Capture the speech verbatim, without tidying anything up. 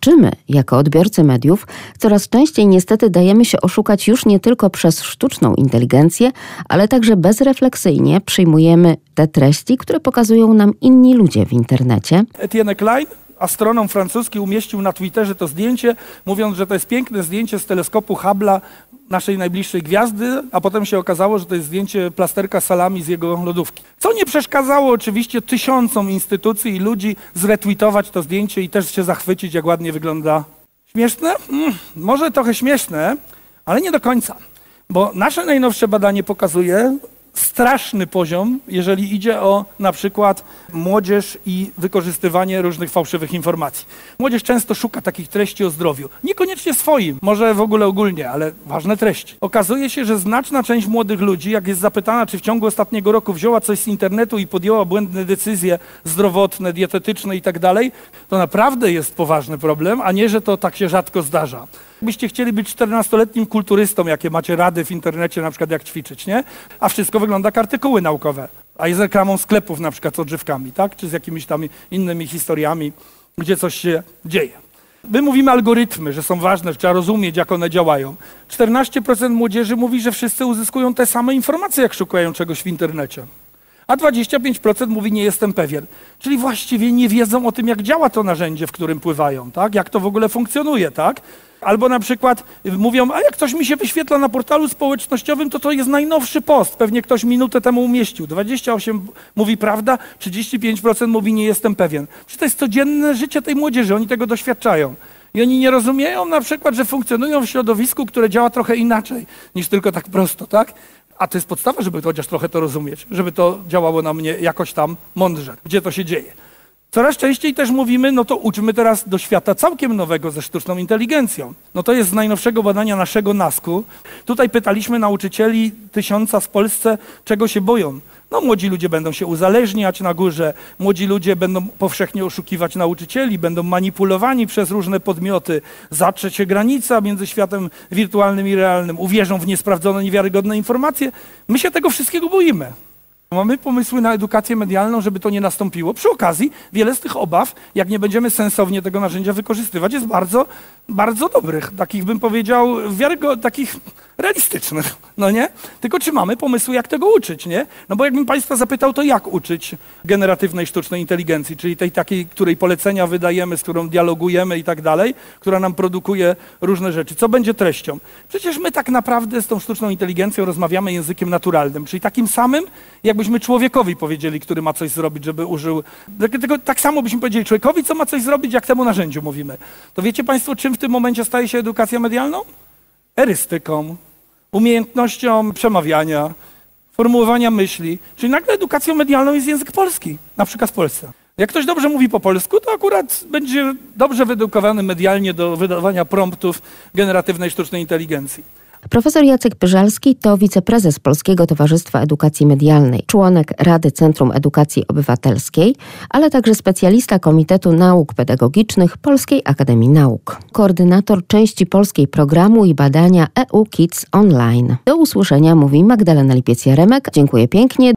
uczymy jako odbiorcy mediów, coraz częściej niestety dajemy się oszukać już nie tylko przez sztuczną inteligencję, ale także bezrefleksyjnie przyjmujemy te treści, które pokazują nam inni ludzie w internecie. Etienne Klein, astronom francuski, umieścił na Twitterze to zdjęcie, mówiąc, że to jest piękne zdjęcie z teleskopu Hubble'a naszej najbliższej gwiazdy, a potem się okazało, że to jest zdjęcie plasterka salami z jego lodówki. Co nie przeszkadzało oczywiście tysiącom instytucji i ludzi zretweetować to zdjęcie i też się zachwycić, jak ładnie wygląda. Śmieszne? Mm, może trochę śmieszne, ale nie do końca. Bo nasze najnowsze badanie pokazuje straszny poziom, jeżeli idzie o na przykład młodzież i wykorzystywanie różnych fałszywych informacji. Młodzież często szuka takich treści o zdrowiu. Niekoniecznie swoim, może w ogóle ogólnie, ale ważne treści. Okazuje się, że znaczna część młodych ludzi, jak jest zapytana, czy w ciągu ostatniego roku wzięła coś z internetu i podjęła błędne decyzje zdrowotne, dietetyczne i tak dalej, to naprawdę jest poważny problem, a nie, że to tak się rzadko zdarza. Jakbyście chcieli być czternastoletnim kulturystą, jakie macie rady w internecie, na przykład jak ćwiczyć, nie? A wszystko wygląda jak artykuły naukowe. A jest reklamą sklepów na przykład z odżywkami, tak? Czy z jakimiś tam innymi historiami, gdzie coś się dzieje. My mówimy algorytmy, że są ważne, że trzeba rozumieć, jak one działają. czternaście procent młodzieży mówi, że wszyscy uzyskują te same informacje, jak szukają czegoś w internecie. A dwadzieścia pięć procent mówi, nie jestem pewien. Czyli właściwie nie wiedzą o tym, jak działa to narzędzie, w którym pływają, tak? Jak to w ogóle funkcjonuje, tak? Albo na przykład mówią, a jak coś mi się wyświetla na portalu społecznościowym, to to jest najnowszy post. Pewnie ktoś minutę temu umieścił. dwadzieścia osiem procent mówi prawda, trzydzieści pięć procent mówi nie jestem pewien. Czy to jest codzienne życie tej młodzieży, oni tego doświadczają. I oni nie rozumieją na przykład, że funkcjonują w środowisku, które działa trochę inaczej niż tylko tak prosto, tak? A to jest podstawa, żeby chociaż trochę to rozumieć, żeby to działało na mnie jakoś tam mądrze, gdzie to się dzieje. Coraz częściej też mówimy, no to uczmy teraz do świata całkiem nowego ze sztuczną inteligencją. No to jest z najnowszego badania naszego nasku. Tutaj pytaliśmy nauczycieli tysiąca w Polsce, czego się boją. No młodzi ludzie będą się uzależniać na górze, młodzi ludzie będą powszechnie oszukiwać nauczycieli, będą manipulowani przez różne podmioty, zatrze się granica między światem wirtualnym i realnym, uwierzą w niesprawdzone, niewiarygodne informacje. My się tego wszystkiego boimy. Mamy pomysły na edukację medialną, żeby to nie nastąpiło. Przy okazji wiele z tych obaw, jak nie będziemy sensownie tego narzędzia wykorzystywać, jest bardzo, bardzo dobrych. Takich bym powiedział, wiarygodnych, takich realistycznych, no nie? Tylko czy mamy pomysły, jak tego uczyć, nie? No bo jakbym Państwa zapytał, to jak uczyć generatywnej sztucznej inteligencji, czyli tej takiej, której polecenia wydajemy, z którą dialogujemy i tak dalej, która nam produkuje różne rzeczy. Co będzie treścią? Przecież my tak naprawdę z tą sztuczną inteligencją rozmawiamy językiem naturalnym, czyli takim samym, jakbyśmy człowiekowi powiedzieli, który ma coś zrobić, żeby użył... Tylko tak samo byśmy powiedzieli człowiekowi, co ma coś zrobić, jak temu narzędziu mówimy. To wiecie Państwo, czym w tym momencie staje się edukacja medialną? Erystyką, umiejętnością przemawiania, formułowania myśli. Czyli nagle edukacją medialną jest język polski, na przykład w Polsce. Jak ktoś dobrze mówi po polsku, to akurat będzie dobrze wyedukowany medialnie do wydawania promptów generatywnej sztucznej inteligencji. Profesor Jacek Pyżalski to wiceprezes Polskiego Towarzystwa Edukacji Medialnej, członek Rady Centrum Edukacji Obywatelskiej, ale także specjalista Komitetu Nauk Pedagogicznych Polskiej Akademii Nauk. Koordynator części polskiej programu i badania E U Kids Online. Do usłyszenia mówi Magdalena Lipiec-Jaremek. Dziękuję pięknie.